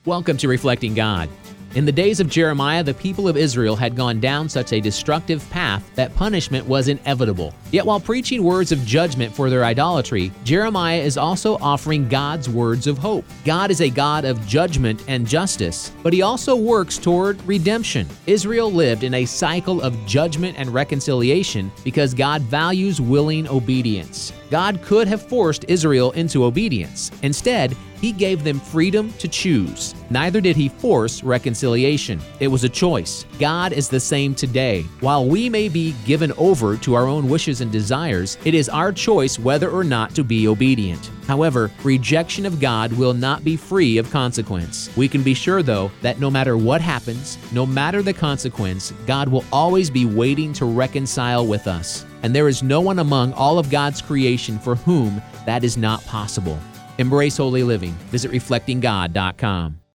Welcome to Reflecting God. In the days of Jeremiah, the people of Israel had gone down such a destructive path that punishment was inevitable. Yet while preaching words of judgment for their idolatry, Jeremiah is also offering God's words of hope. God is a God of judgment and justice, but He also works toward redemption. Israel lived in a cycle of judgment and reconciliation because God values willing obedience. God could have forced Israel into obedience. Instead, He gave them freedom to choose. Neither did He force reconciliation. It was a choice. God is the same today. While we may be given over to our own wishes and desires, it is our choice whether or not to be obedient. However, rejection of God will not be free of consequence. We can be sure, though, that no matter what happens, no matter the consequence, God will always be waiting to reconcile with us. And there is no one among all of God's creation for whom that is not possible. Embrace holy living. Visit reflectinggod.com.